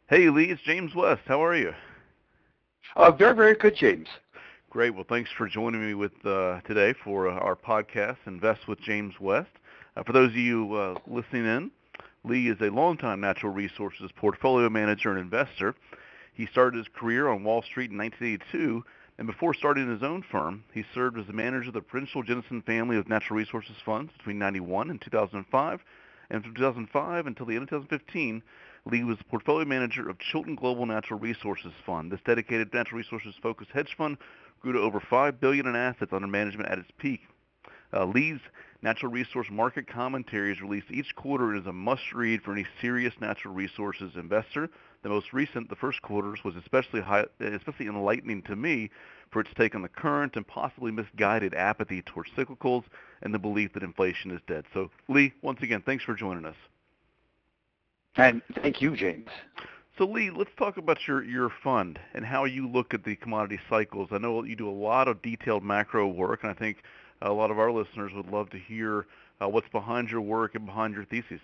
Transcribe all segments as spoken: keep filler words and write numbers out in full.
Hey Lee, it's James West. How are you? Uh, very, very good, James. Great. Well, thanks for joining me with uh, today for uh, our podcast, Invest with James West. Uh, for those of you uh, listening in, Lee is a longtime natural resources portfolio manager and investor. He started his career on Wall Street in nineteen eighty-two, and before starting his own firm, he served as the manager of the Prudential Jennison family of natural resources funds between ninety-one and two thousand five, and from two thousand five until the end of twenty fifteen, Lee was the portfolio manager of Chilton Global Natural Resources Fund. This dedicated natural resources focused hedge fund grew to over five billion dollars in assets under management at its peak. Uh, Lee's natural resource market commentary is released each quarter and is a must-read for any serious natural resources investor. The most recent, the first quarters, was especially high, especially enlightening to me for its take on the current and possibly misguided apathy towards cyclicals and the belief that inflation is dead. So, Lee, once again, thanks for joining us. And thank you, James. So Lee, let's talk about your, your fund and how you look at the commodity cycles. I know you do a lot of detailed macro work, and I think a lot of our listeners would love to hear uh, what's behind your work and behind your thesis.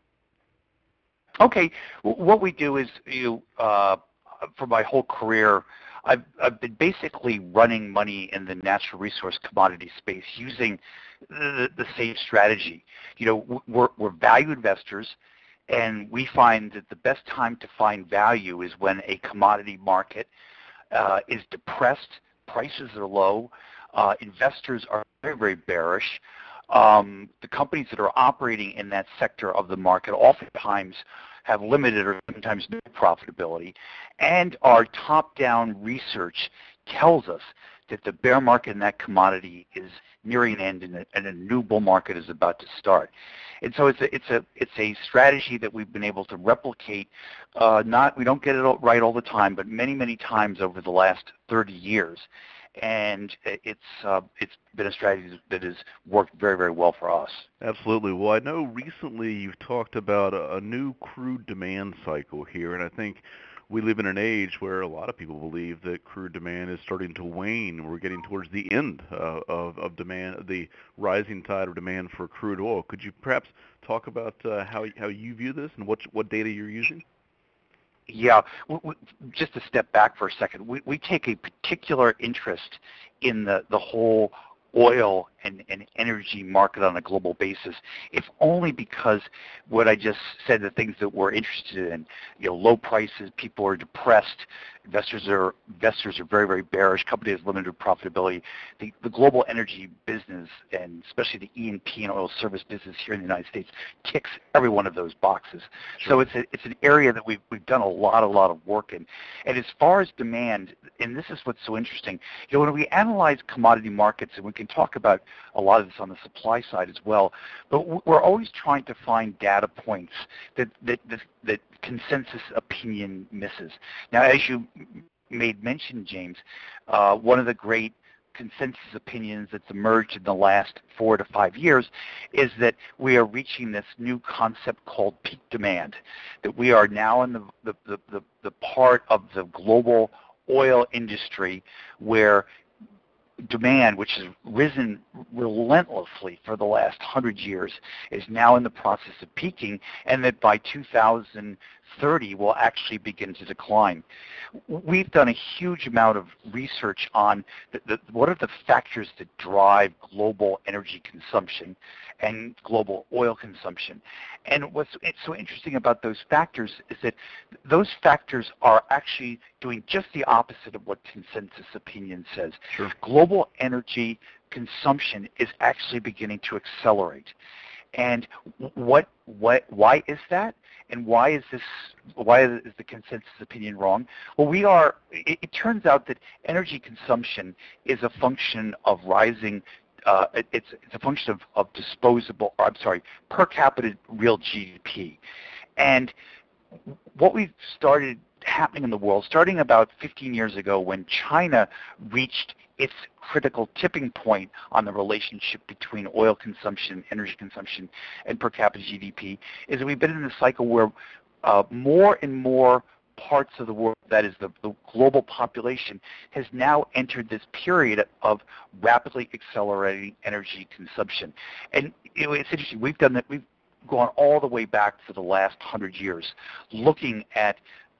Okay, what we do is, you, uh, for my whole career, I've, I've been basically running money in the natural resource commodity space using the, the same strategy. You know, we're, we're value investors, and we find that the best time to find value is when a commodity market uh, is depressed, prices are low, uh, investors are very, very bearish. Um, the companies that are operating in that sector of the market oftentimes have limited or sometimes no profitability, and our top-down research tells us that the bear market in that commodity is nearing an end and a, and a new bull market is about to start. And so it's a, it's a, it's a strategy that we've been able to replicate. Uh, not, we don't get it right all the time, but many, many times over the last thirty years. And it's uh, it's been a strategy that has worked very, very well for us. Absolutely. Well, I know recently you've talked about a, a new crude demand cycle here, and I think we live in an age where a lot of people believe that crude demand is starting to wane. We're getting towards the end uh, of, of demand, the rising tide of demand for crude oil. Could you perhaps talk about uh, how how you view this and what what data you're using? Yeah, we, we, just to step back for a second, we, we take a particular interest in the, the whole oil and, and energy market on a global basis, if only because what I just said, the things that we're interested in, you know, low prices, people are depressed, investors are investors are very, very bearish, companies have limited profitability. The, the global energy business, and especially the E and P and oil service business here in the United States, ticks every one of those boxes. Sure. So it's a, it's an area that we've we've done a lot, a lot of work in. And as far as demand, and this is what's so interesting, you know, when we analyze commodity markets, and we can talk about a lot of this on the supply side as well, but we're always trying to find data points that that that, that consensus opinion misses. Now, as you made mention, James, uh, one of the great consensus opinions that's emerged in the last four to five years is that we are reaching this new concept called peak demand, that we are now in the, the, the, the, the part of the global oil industry where demand, which has risen relentlessly for the last hundred years, is now in the process of peaking, and that by two thousand thirty will actually begin to decline. We've done a huge amount of research on the, the, what are the factors that drive global energy consumption and global oil consumption. And what's it's so interesting about those factors is that those factors are actually doing just the opposite of what consensus opinion says. Sure. Global energy consumption is actually beginning to accelerate. And what, what, why is that? And why is this? Why is the consensus opinion wrong? Well, we are. It, it turns out that energy consumption is a function of rising. Uh, it, it's it's a function of, of disposable. Or I'm sorry, per capita real G D P. And what we've started happening in the world, starting about fifteen years ago when China reached its critical tipping point on the relationship between oil consumption, energy consumption, and per capita G D P, is that we've been in a cycle where uh, more and more parts of the world, that is the, the global population, has now entered this period of rapidly accelerating energy consumption. And you know, it's interesting, we've done that, we've gone all the way back to the last hundred years, looking at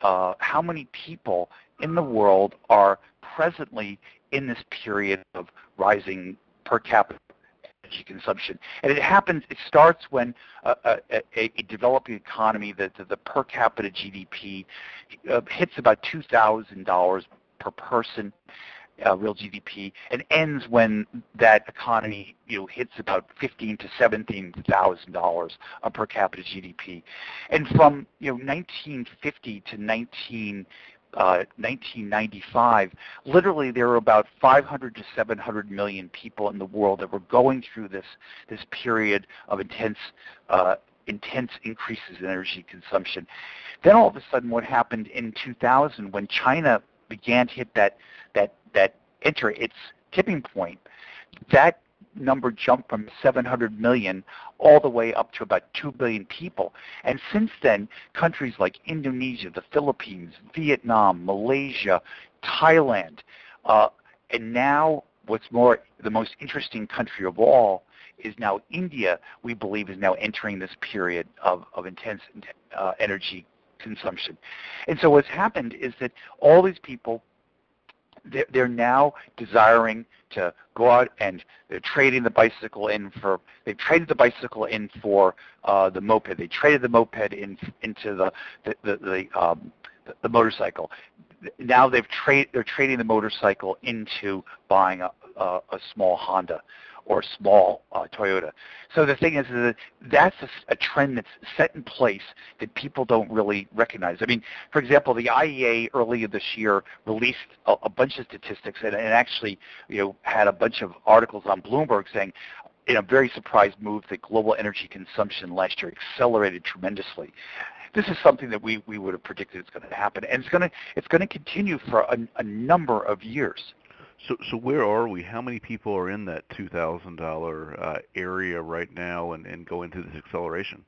uh, how many people in the world are presently in this period of rising per capita energy consumption. And it happens, it starts when uh, a, a, a developing economy, the, the, the per capita G D P uh, hits about two thousand dollars per person, uh, real G D P, and ends when that economy, you know, hits about fifteen to seventeen thousand dollars uh, per capita G D P. And from, you know, nineteen fifty to nineteen Uh, nineteen ninety-five, literally there were about five hundred to seven hundred million people in the world that were going through this this period of intense uh, intense increases in energy consumption. Then all of a sudden, what happened in two thousand when China began to hit that that that enter its tipping point, that number jumped from seven hundred million all the way up to about two billion people. And since then, countries like Indonesia, the Philippines, Vietnam, Malaysia, Thailand, uh, and now what's more, the most interesting country of all is now India, we believe, is now entering this period of, of intense uh, energy consumption. And so what's happened is that all these people, they're, they're now desiring to go out and they're trading the bicycle in for, they've traded the bicycle in for uh, the moped. They traded the moped in into the, the, the, the, um, the, the motorcycle. Now they've trade, they're trading the motorcycle into buying a, a, a small Honda or a small uh, Toyota. So the thing is, is that that's a, a trend that's set in place that people don't really recognize. I mean, for example, the I E A earlier this year released a, a bunch of statistics and, and actually, you know, had a bunch of articles on Bloomberg saying, in a very surprise move, that global energy consumption last year accelerated tremendously. This is something that we, we would have predicted is going to happen, and it's going to it's going to continue for a, a number of years. So, so where are we? How many people are in that two thousand dollars uh, area right now and, and going through this acceleration?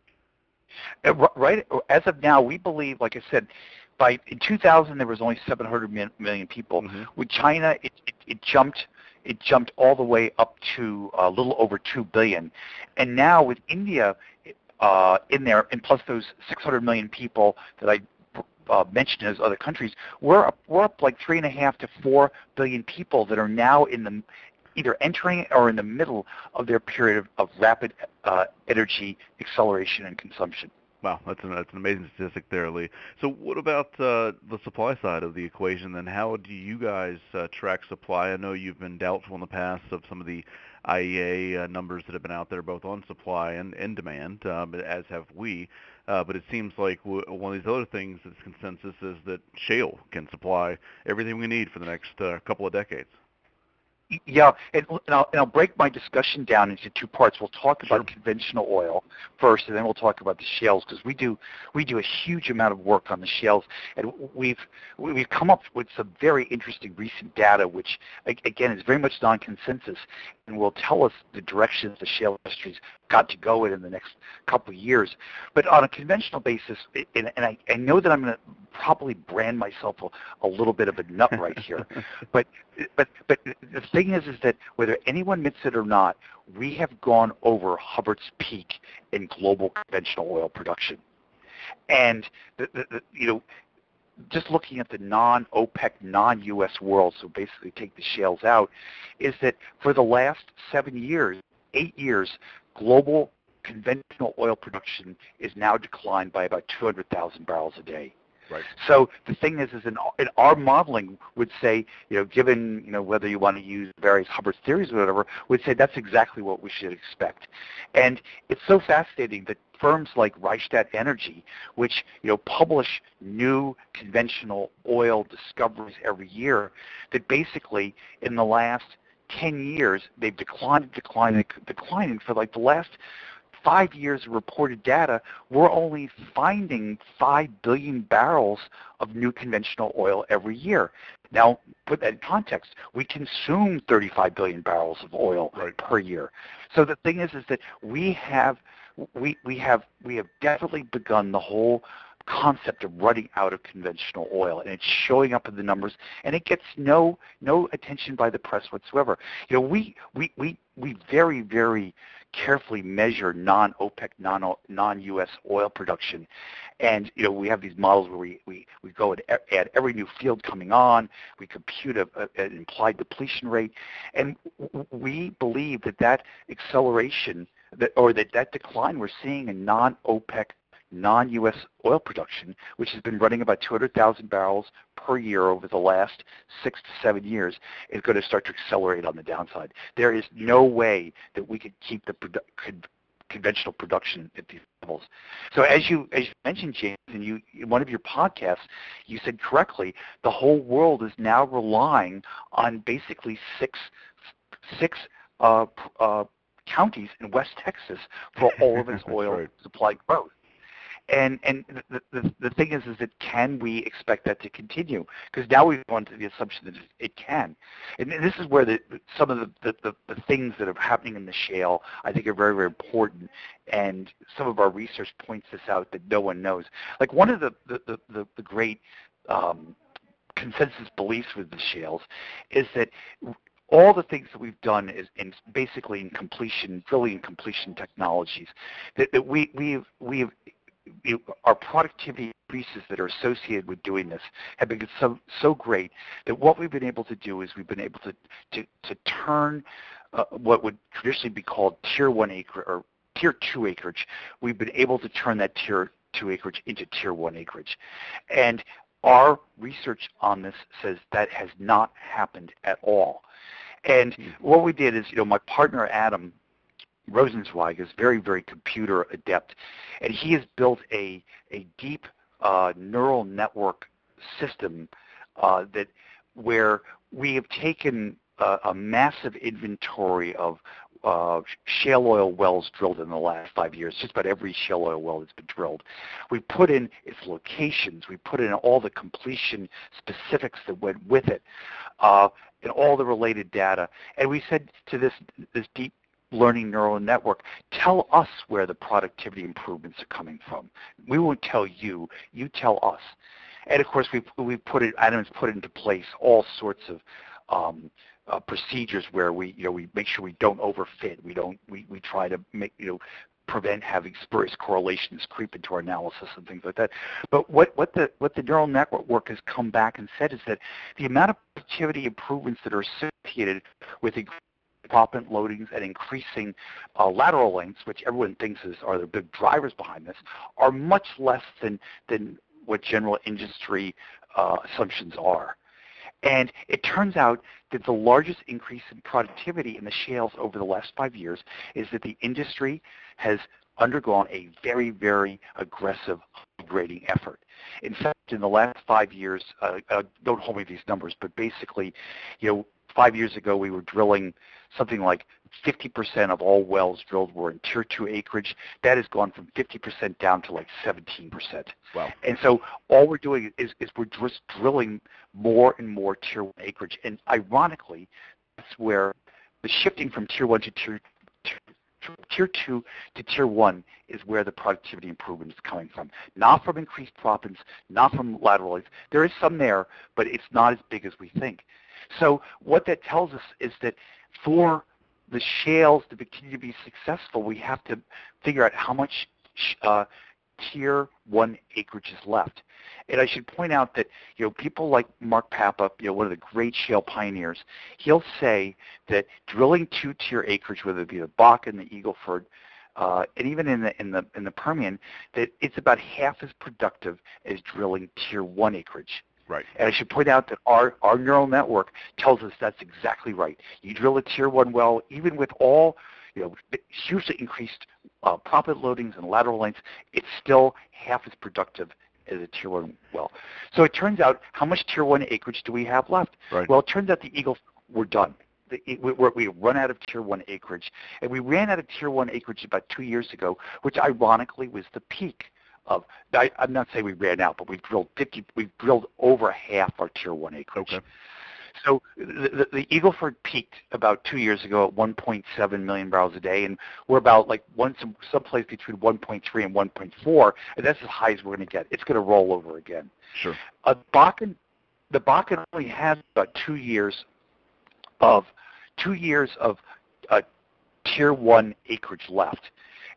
Uh, right, as of now, we believe, like I said, by in two thousand there was only seven hundred million people. Mm-hmm. With China, it, it, it jumped it jumped all the way up to a little over two billion, and now with India uh, in there, and plus those six hundred million people that I Uh, mentioned as other countries, we're up, we're up like three and a half to four billion people that are now in the either entering or in the middle of their period of, of rapid uh, energy acceleration and consumption. Wow, that's an, that's an amazing statistic there, Lee. So what about uh, the supply side of the equation then? How do you guys uh, track supply? I know you've been doubtful in the past of some of the I E A uh, numbers that have been out there both on supply and, and demand, um, as have we. Uh, but it seems like w- one of these other things that's consensus is that shale can supply everything we need for the next uh, couple of decades. Yeah, and, and, I'll, and I'll break my discussion down into two parts. We'll talk Sure. about conventional oil first, and then we'll talk about the shales, because we do we do a huge amount of work on the shales, and we've we've come up with some very interesting recent data, which again is very much non-consensus, and will tell us the directions the shale industry's got to go in in the next couple of years. But on a conventional basis, and, and I, I know that I'm going to probably brand myself a, a little bit of a nut right here, but but but the thing is, is that whether anyone admits it or not, we have gone over Hubbard's peak in global conventional oil production, and the, the, the, you know. Just looking at the non-OPEC, non-U S world, so basically take the shales out, is that for the last seven years, eight years, global conventional oil production is now declined by about two hundred thousand barrels a day. Right. So the thing is, is in, in our modeling would say, you know, given, you know, whether you want to use various Hubbard theories or whatever, would say that's exactly what we should expect. And it's so fascinating that firms like Rystad Energy, which, you know, publish new conventional oil discoveries every year, that basically in the last ten years they've declined, declined, declining for like the last five years of reported data, we're only finding five billion barrels of new conventional oil every year. Now, put that in context, we consume thirty-five billion barrels of oil right. per year. So the thing is, is that we have, we, we have, we have definitely begun the whole concept of running out of conventional oil, and it's showing up in the numbers, and it gets no no attention by the press whatsoever. You know, we we we, we very very carefully measure non-OPEC, non non-U S oil production, And, you know, we have these models where we, we, we go and add every new field coming on, we compute a, a, an implied depletion rate, and we believe that that acceleration, that, or that, that decline we're seeing in non-OPEC, non-U S oil production, which has been running about two hundred thousand barrels per year over the last six to seven years, is going to start to accelerate on the downside. There is no way that we could keep the produ- could, conventional production at these levels. So as you as you mentioned, James, and you in one of your podcasts, you said correctly, the whole world is now relying on basically six six uh, uh, counties in West Texas for all of its oil right. supply growth. And and the, the the thing is, is that can we expect that to continue? Because now we've gone to the assumption that it can. And this is where the, some of the, the, the, the things that are happening in the shale, I think, are very, very important. And some of our research points this out that no one knows. Like one of the, the, the, the, the great um, consensus beliefs with the shales is that all the things that we've done is in basically in completion, drilling and completion technologies, that, that we, we've, we've You, our productivity increases that are associated with doing this have been so so great that what we've been able to do is we've been able to to, to turn uh, what would traditionally be called tier one acre or tier two acreage. We've been able to turn that tier two acreage into tier one acreage, and our research on this says that has not happened at all. And what we did is, you know, my partner Adam Rosenzweig is very, very computer adept, and he has built a a deep uh, neural network system uh, that where we have taken uh, a massive inventory of uh, shale oil wells drilled in the last five years. Just about every shale oil well that's been drilled. We put in its locations. We put in all the completion specifics that went with it, uh, and all the related data. And we said to this this deep learning neural network, tell us where the productivity improvements are coming from. We won't tell you, you tell us. And of course, we've, we've put it, Adam's put into place all sorts of um, uh, procedures where we, you know, we make sure we don't overfit. We don't, we, we try to make, you know, prevent having spurious correlations creep into our analysis and things like that. But what, what the what the neural network has come back and said is that the amount of productivity improvements that are associated with proppant loadings and increasing uh, lateral lengths, which everyone thinks is, are the big drivers behind this, are much less than, than what general industry uh, assumptions are. And it turns out that the largest increase in productivity in the shales over the last five years is that the industry has undergone a very, very aggressive grading effort. In fact, in the last five years, uh, uh, don't hold me to these numbers, but basically, you know, five years ago we were drilling something like fifty percent of all wells drilled were in tier two acreage. That has gone from fifty percent down to like seventeen percent. Wow. And so all we're doing is, is we're just drilling more and more tier one acreage. And ironically, that's where the shifting from tier one to tier, tier, tier two to tier one is where the productivity improvement is coming from. Not from increased proppants, not from lateral lengths. There is some there, but it's not as big as we think. So what that tells us is that for the shales to continue to be successful, we have to figure out how much uh, tier one acreage is left. And I should point out that, you know, people like Mark Papa, you know, one of the great shale pioneers, he'll say that drilling two-tier acreage, whether it be the Bakken, the Eagle Ford, uh, and even in the in the in the Permian, that it's about half as productive as drilling tier one acreage. Right. And I should point out that our, our neural network tells us that's exactly right. You drill a tier one well, even with all, you know, hugely increased uh, proppant loadings and lateral lengths, it's still half as productive as a tier one well. So it turns out, how much tier one acreage do we have left? Right. Well, it turns out the Eagle, we're done. The, we, we run out of tier one acreage. And we ran out of tier one acreage about two years ago, which ironically was the peak. Of, I, I'm not saying we ran out, but we've drilled fifty. We've drilled over half our tier one acreage. Okay. So the, the, the Eagle Ford peaked about two years ago at one point seven million barrels a day, and we're about like one some someplace between one point three and one point four, and that's as high as we're going to get. It's going to roll over again. Sure. Uh, Bakken, the Bakken only has about two years of two years of uh, tier one acreage left.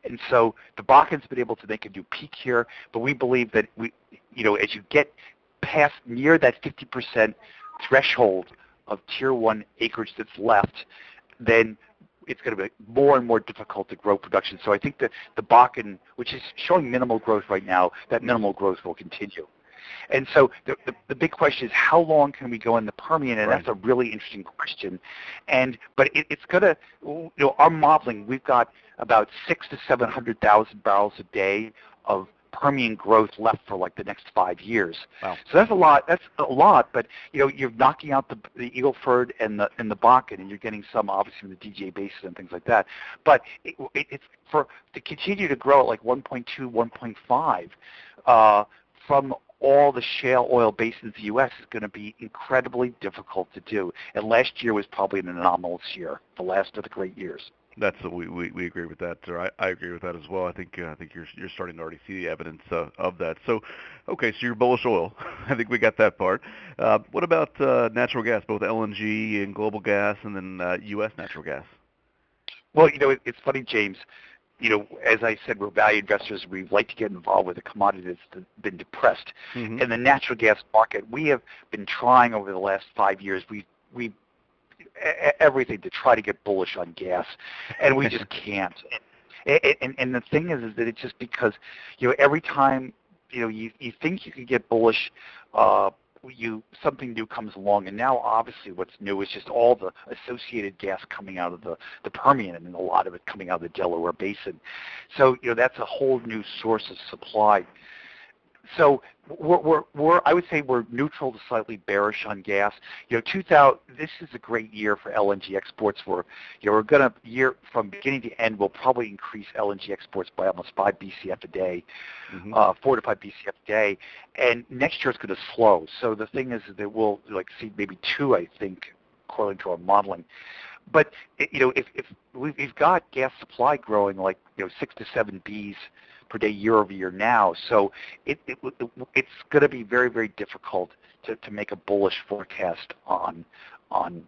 And so the Bakken's been able to make a new peak here, but we believe that we, you know, as you get past near that fifty percent threshold of tier one acreage that's left, then it's going to be more and more difficult to grow production. So I think that the Bakken, which is showing minimal growth right now, that minimal growth will continue. And so the, the, the big question is, how long can we go in the Permian? And right. That's a really interesting question. And but it, it's going to, you know, our modeling, we've got about six to seven hundred thousand barrels a day of Permian growth left for like the next five years. Wow. So that's a lot. That's a lot. But you know, you're knocking out the, the Eagle Ford and the and the Bakken, and you're getting some obviously from the D J Basin and things like that. But it, it, it's for to continue to grow at like one point two, one point five uh, from all the shale oil basins in the U S is going to be incredibly difficult to do. And last year was probably an anomalous year, the last of the great years. That's a, we, we we agree with that. Or I, I agree with that as well. I think uh, I think you're you're starting to already see the evidence uh, of that. So, okay, so you're bullish oil. I think we got that part. Uh, what about uh, natural gas, both L N G and global gas, and then uh, U S natural gas? Well, you know, it, it's funny, James. You know, as I said, we're value investors. We like to get involved with a commodity that's been depressed. Mm-hmm. In the natural gas market, we have been trying over the last five years. We we everything to try to get bullish on gas, and we just can't. And, and, and the thing is, is that it's just because, you know, every time, you know, you, you think you can get bullish, uh, you something new comes along, and now obviously what's new is just all the associated gas coming out of the, the Permian, and a lot of it coming out of the Delaware Basin. So, you know, that's a whole new source of supply. So we're, we're, we're, I would say we're neutral to slightly bearish on gas. You know, two thousand, this is a great year for L N G exports. We're, you know, we're going to, year from beginning to end, we'll probably increase L N G exports by almost five B C F a day, mm-hmm. uh, four to five B C F a day. And next year it's going to slow. So the thing is that we'll like see maybe two, I think, according to our modeling. But, you know, if, if we've got gas supply growing like, you know, six to seven Bs per day year over year now, so it, it, it's going to be very, very difficult to, to make a bullish forecast on on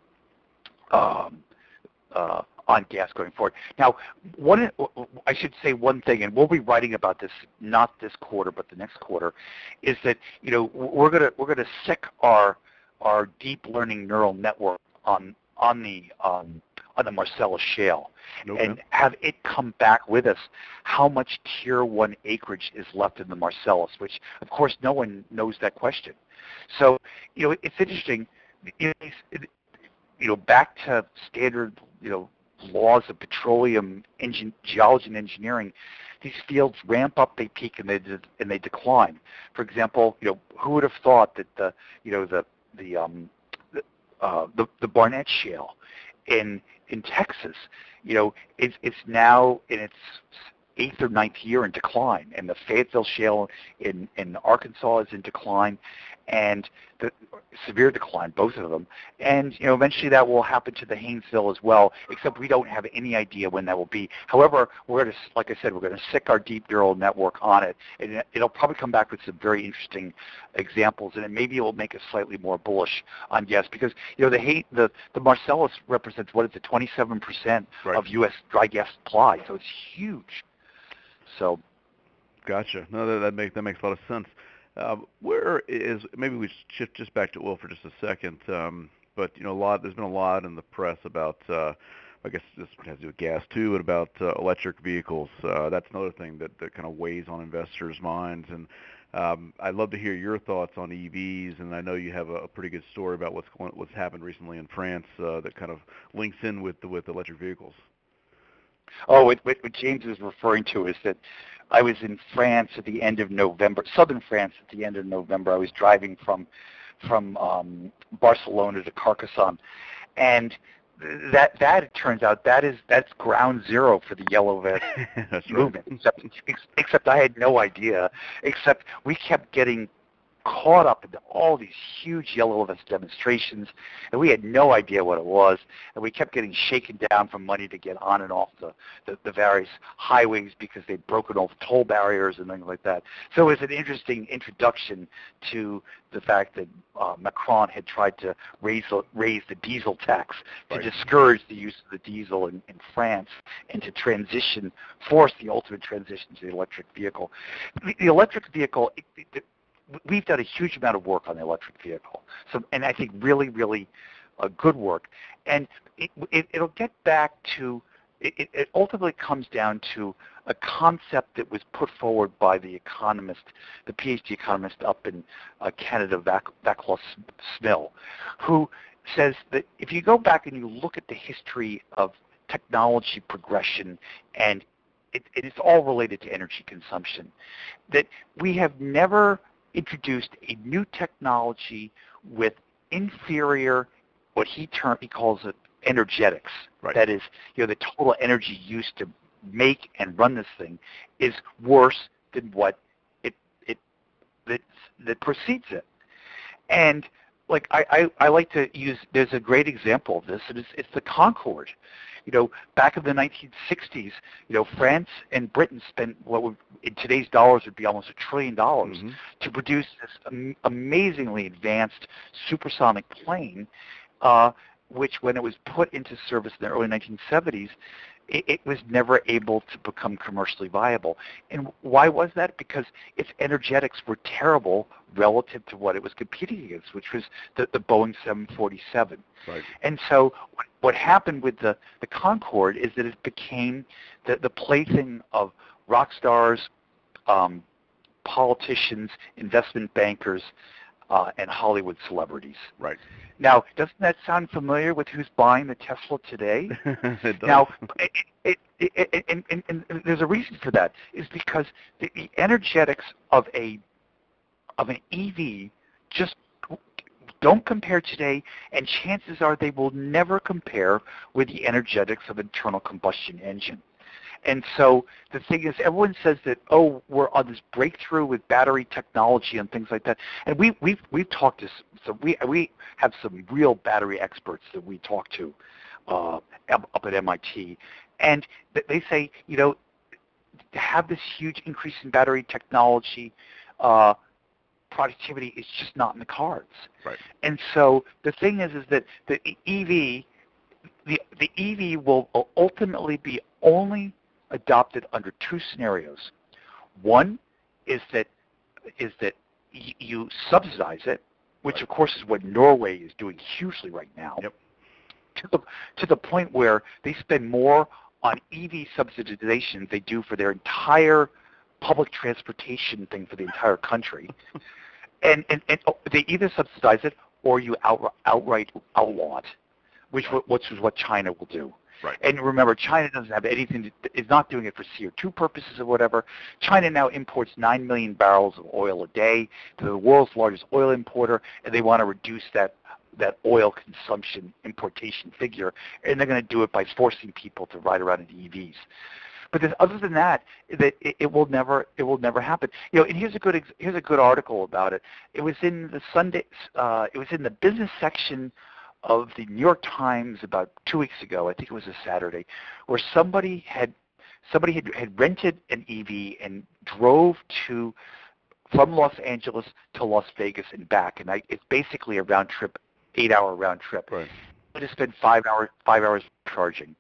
um, uh, on gas going forward. Now, one I should say one thing, and we'll be writing about this not this quarter but the next quarter, is that, you know, we're gonna we're gonna sick our our deep learning neural network on on the um, on the Marcellus Shale, okay. and have it come back with us how much tier one acreage is left in the Marcellus, which of course no one knows that question. So, you know, it's interesting, it, it, you know, back to standard, you know, laws of petroleum engine, geology and engineering, these fields ramp up, they peak, and they and they decline. For example, you know, who would have thought that the, you know, the the um, the, uh, the, the Barnett Shale in in Texas, you know, it's it's now in its eighth or ninth year in decline, and the Fayetteville Shale in in Arkansas is in decline, and the severe decline, both of them. And, you know, eventually that will happen to the Haynesville as well, except we don't have any idea when that will be. However, we're going to, like I said, we're going to sick our deep neural network on it, and it'll probably come back with some very interesting examples, and it maybe it will make us slightly more bullish on gas, because, you know, the hay, the, the Marcellus represents, what is it, twenty-seven percent right. of U S dry gas supply, so it's huge. So, gotcha. No, that, that makes that makes a lot of sense. Uh, where is, maybe we shift just back to oil for just a second, um, but, you know, a lot, there's been a lot in the press about, uh, I guess this has to do with gas too, and about uh, electric vehicles. Uh, that's another thing that, that kind of weighs on investors' minds, and um, I'd love to hear your thoughts on E Vs, and I know you have a, a pretty good story about what's going, what's happened recently in France uh, that kind of links in with with electric vehicles. Oh, what, what James is referring to is that I was in France at the end of November, southern France at the end of November. I was driving from from um, Barcelona to Carcassonne, and that that it turns out that is that's ground zero for the yellow vest that's movement. Right. Except, ex, except I had no idea. Except we kept getting caught up into all these huge yellow vest demonstrations, and we had no idea what it was, and we kept getting shaken down for money to get on and off the, the, the various highways because they'd broken off toll barriers and things like that. So it was an interesting introduction to the fact that uh, Macron had tried to raise, raise the diesel tax to right. discourage the use of the diesel in, in France and to transition, force the ultimate transition to the electric vehicle. The, the electric vehicle, it, it, we've done a huge amount of work on the electric vehicle, so, and I think really, really uh, good work. And it, it, it'll get back to, it, it ultimately comes down to a concept that was put forward by the economist, the PhD economist up in uh, Canada, Vac- Vaclav Smil, who says that if you go back and you look at the history of technology progression, and it, it is all related to energy consumption, that we have never introduced a new technology with inferior, what he term he calls it, energetics. Right. That is, you know, the total energy used to make and run this thing is worse than what it it that that precedes it. And like I, I, I like to use, there's a great example of this, and it's, it's the Concorde. You know, back in the nineteen sixties, you know, France and Britain spent what would, in today's dollars would be almost a trillion dollars mm-hmm. to produce this am- amazingly advanced supersonic plane, uh, which when it was put into service in the early nineteen seventies, it, it was never able to become commercially viable. And why was that? Because its energetics were terrible relative to what it was competing against, which was the, the Boeing seven forty-seven. Right. And so what happened with the, the Concorde is that it became the, the plaything of rock stars, um, politicians, investment bankers, uh, and Hollywood celebrities. Right. Now, doesn't that sound familiar with who's buying the Tesla today? It does. Now, it, it, it, it, and, and, and there's a reason for that, is because the, the energetics of a of an E V just don't compare today, and chances are they will never compare with the energetics of internal combustion engine. And so the thing is, everyone says that, oh, we're on this breakthrough with battery technology and things like that. And we, we've, we've talked to, so we, we have some real battery experts that we talk to uh, up at M I T. And they say, you know, to have this huge increase in battery technology, uh, productivity is just not in the cards. Right. And so the thing is, is that the E V, the, the E V will ultimately be only adopted under two scenarios. One is that is that y- you subsidize it, which right. of course is what Norway is doing hugely right now. Yep. To the to the point where they spend more on E V subsidization than they do for their entire public transportation thing for the entire country. and, and and they either subsidize it or you out, outright outlaw it, which right. which is what China will do. Right. And remember, China doesn't have anything, to, is not doing it for C O two purposes or whatever. China now imports nine million barrels of oil a day. They're the world's largest oil importer, and they want to reduce that that oil consumption importation figure, and they're going to do it by forcing people to ride around in E Vs. But there's, other than that, that it, it will never it will never happen. You know, and here's a good ex- here's a good article about it. It was in the Sunday uh, it was in the business section of the New York Times about two weeks ago. I think it was a Saturday, where somebody had somebody had, had rented an E V and drove to from Los Angeles to Las Vegas and back, and I, it's basically a round trip, eight hour round trip. Right. I just spent five hours five hours charging.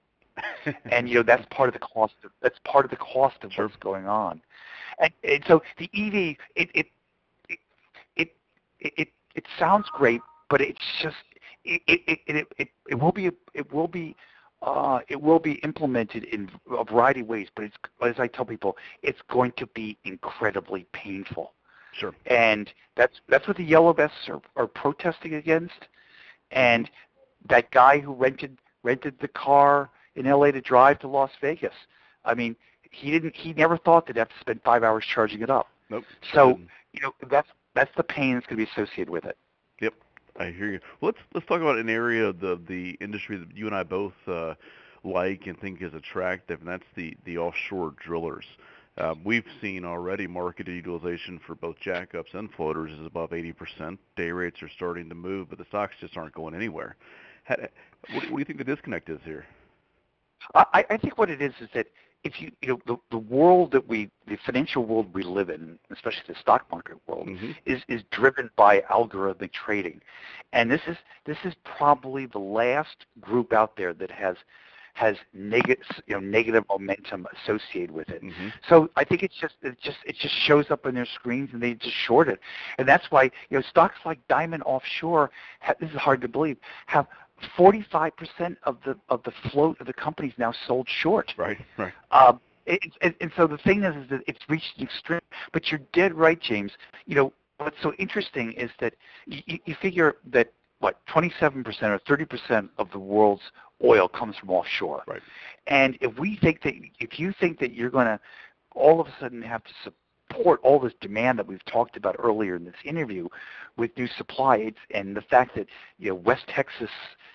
And you know that's part of the cost. Of, that's part of the cost of sure. what's going on, and, and so the E V it it it it it, it sounds great, but it's just it it it it, it will be it will be uh, it will be implemented in a variety of ways. But it's, as I tell people, it's going to be incredibly painful. Sure. And that's that's what the yellow vests are, are protesting against. And that guy who rented rented the car in L A to drive to Las Vegas. I mean, he didn't. He never thought that he'd have to spend five hours charging it up. Nope. So, you know, that's that's the pain that's going to be associated with it. Yep, I hear you. Well, let's let's talk about an area of the the industry that you and I both uh, like and think is attractive, and that's the the offshore drillers. Uh, we've seen already market utilization for both jackups and floaters is above eighty percent. Day rates are starting to move, but the stocks just aren't going anywhere. How, what, do- what do you think the disconnect is here? I, I think what it is is that if you, you know, the, the world that we, the financial world we live in, especially the stock market world, Mm-hmm. is, is driven by algorithmic trading. And this is, this is probably the last group out there that has has negative, you know, negative momentum associated with it. Mm-hmm. So I think it's just, it just, it just shows up on their screens and they just short it. And that's why, you know, stocks like Diamond Offshore, ha- this is hard to believe, have forty-five percent of the of the float of the companies now sold short. Right, right. Um, it, it, and so the thing is, is that it's reached an extreme. But you're dead right, James. You know what's so interesting is that you, you figure that what twenty-seven percent or thirty percent of the world's oil comes from offshore. Right. And if we think that, if you think that you're going to all of a sudden have to support all this demand that we've talked about earlier in this interview with new supply, it's, and the fact that, you know, West Texas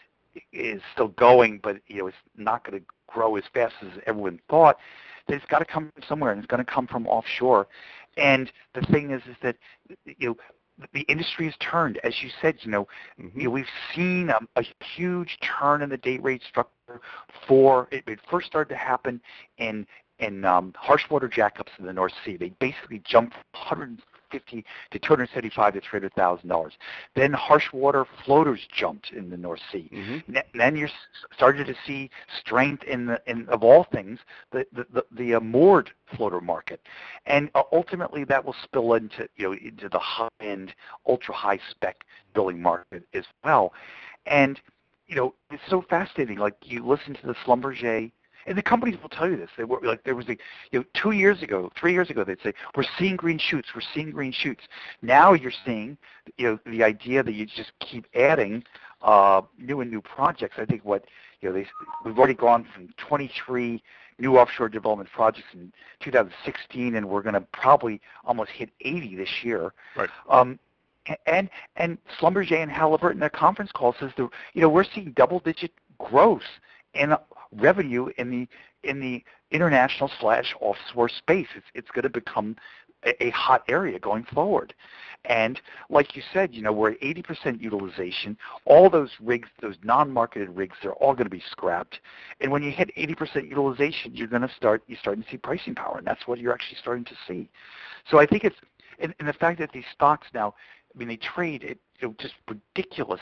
is still going, but, you know, it's not going to grow as fast as everyone thought, that it's got to come from somewhere, and it's going to come from offshore. And the thing is, is that, you know, the industry has turned, as you said. You know, mm-hmm. you know we've seen a, a huge turn in the day rate structure. For it, it first started to happen in in um, harsh water jackups in the North Sea. They basically jumped from one hundred fifty to two hundred seventy-five to three hundred thousand dollars. Then harsh water floaters jumped in the North Sea. Mm-hmm. N- then you started to see strength in the in of all things the the the, the uh, moored floater market, and uh, ultimately that will spill into you know into the high end, ultra high spec drilling market as well. And you know it's so fascinating. Like you listen to the Schlumberger. And the companies will tell you this. They were like there was a, you know, two years ago, three years ago, they'd say we're seeing green shoots, we're seeing green shoots. Now you're seeing, you know, the idea that you just keep adding uh, new and new projects. I think what you know they we've already gone from twenty-three new offshore development projects in two thousand sixteen, and we're going to probably almost hit eighty this year. Right. Um, and and Schlumberger and Halliburton in their conference call says that you know we're seeing double-digit growth in revenue in the in the international slash offshore space. It's it's going to become a, a hot area going forward. And like you said, you know, we're at eighty percent utilization. All those rigs, those non-marketed rigs, they're all going to be scrapped. And when you hit eighty percent utilization, you're going to start you're starting to see pricing power, and that's what you're actually starting to see. So I think it's and, and the fact that these stocks now, I mean, they trade at you know, just ridiculous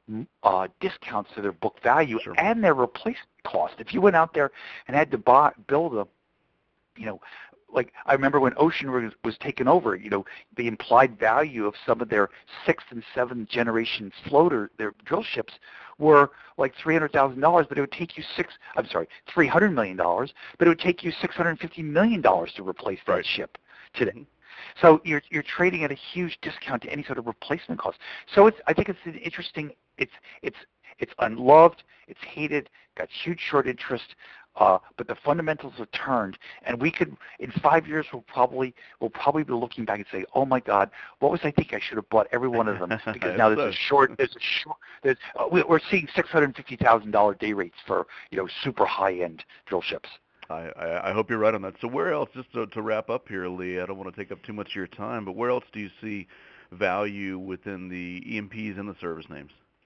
Uh, discounts to their book value sure. and their replacement cost. If you went out there and had to buy, build a, you know, like I remember when Ocean was, was taken over, you know, the implied value of some of their sixth and seventh generation floater, their drill ships, were like three hundred thousand dollars, but it would take you six, I'm sorry, three hundred million dollars, but it would take you six hundred fifty million dollars to replace that right. ship today. Mm-hmm. So you're you're trading at a huge discount to any sort of replacement cost. So it's I think it's an interesting. It's it's it's unloved. It's hated. Got huge short interest. Uh, but the fundamentals have turned, and we could in five years we'll probably we'll probably be looking back and say, oh my God, what was I think I should have bought every one of them because now there's a short there's a short there's uh, we're seeing six hundred fifty thousand dollar day rates for you know super high end drill ships. I, I, I hope you're right on that. So where else, just to, to wrap up here, Lee, I don't want to take up too much of your time, but where else do you see value within the E M Ps and the service names?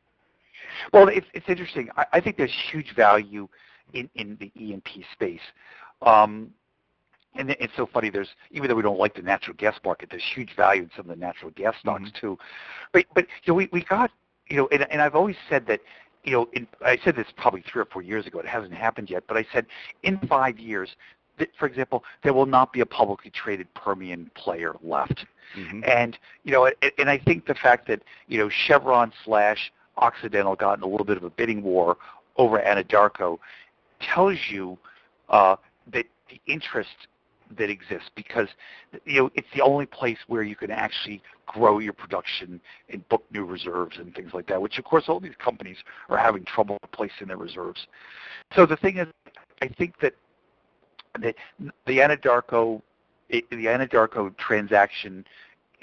Well, it's, it's interesting. I, I think there's huge value in, in the E M P space. Um, and it's so funny, there's, even though we don't like the natural gas market, there's huge value in some of the natural gas stocks mm-hmm. too. But, but you know, we, we got, you know, and, and I've always said that, you know, in, I said this probably three or four years ago. It hasn't happened yet, but I said in five years, that, for example, there will not be a publicly traded Permian player left. Mm-hmm. And you know, and, and I think the fact that you know Chevron slash Occidental got in a little bit of a bidding war over Anadarko tells you uh, that the interest that exists because you know it's the only place where you can actually grow your production and book new reserves and things like that, which of course all these companies are having trouble placing their reserves. So the thing is, I think that that the Anadarko the Anadarko transaction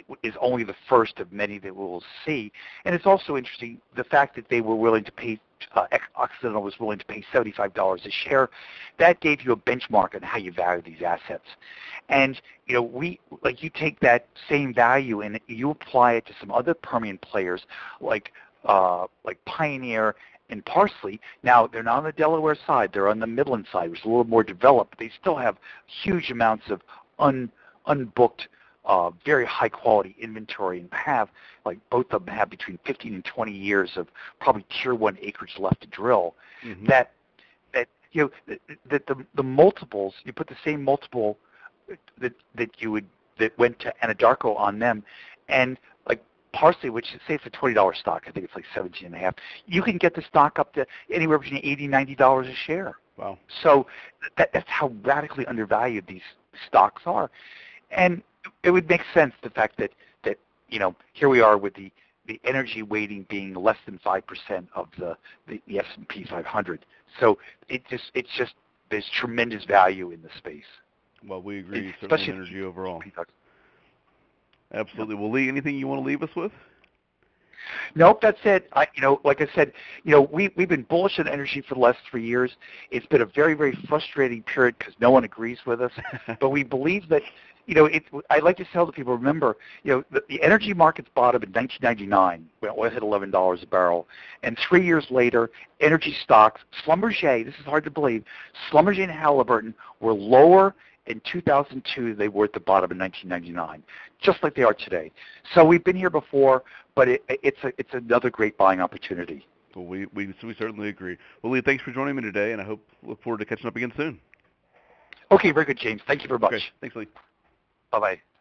is only the first of many that we'll see. And it's also interesting the fact that they were willing to pay, uh, Occidental was willing to pay seventy-five dollars a share. That gave you a benchmark on how you value these assets. And you know, we like you take that same value and you apply it to some other Permian players like uh, like Pioneer and Parsley. Now, they're not on the Delaware side. They're on the Midland side, which is a little more developed. But they still have huge amounts of un, unbooked, uh, very high-quality inventory, and have, like, both of them have between fifteen and twenty years of probably Tier one acreage left to drill. Mm-hmm. That, that you know, that the, the multiples, you put the same multiple that that you would that went to Anadarko on them, and like Parsley, which say it's a twenty dollar stock, I think it's like seventeen and a half. You can get the stock up to anywhere between eighty, ninety dollars a share. Wow! So that, that's how radically undervalued these stocks are, and it would make sense the fact that that you know here we are with the the energy weighting being less than five percent of the the, the S and P five hundred. So it just it's just there's tremendous value in the space. Well, we agree, it, certainly energy overall. Absolutely. Well, Lee, anything you want to leave us with? Nope, that's it. I, you know, like I said, you know, we, we've been bullish on energy for the last three years. It's been a very, very frustrating period because no one agrees with us. But we believe that, you know, it, I like to tell the people, remember, you know, the, the energy markets bottomed in nineteen ninety-nine when oil hit eleven dollars a barrel. And three years later, energy stocks, Schlumberger, this is hard to believe, Schlumberger and Halliburton were lower in two thousand two they were at the bottom in nineteen ninety-nine, just like they are today. So we've been here before, but it, it's a, it's another great buying opportunity. Well, we, we we certainly agree. Well, Lee, thanks for joining me today, and I hope look forward to catching up again soon. Okay, very good, James. Thank you very much. Okay, thanks, Lee. Bye-bye.